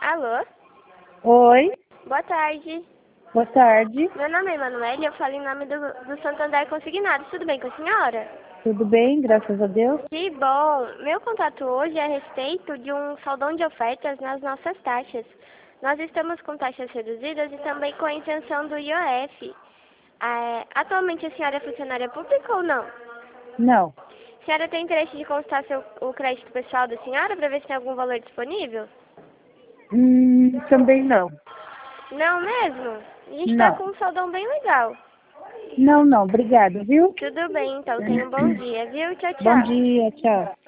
Alô? Oi, Boa tarde. boa tarde. Meu nome é Emanuele e eu falo em nome do Santander Consignado. Tudo bem com a senhora? Tudo bem, graças a Deus? Que bom! Meu contato hoje é a respeito de um saldão de ofertas nas nossas taxas. Nós estamos com taxas reduzidas e também com a isenção do IOF. Atualmente a senhora é funcionária pública ou não? Não. A senhora tem interesse de consultar o crédito pessoal da senhora para ver se tem algum valor disponível? Também não. Não mesmo? A gente está Não. com um saldão bem legal. Não, obrigado, viu? Tudo bem, então. Tenha um bom dia, viu? Tchau, Bom tchau. dia, tchau.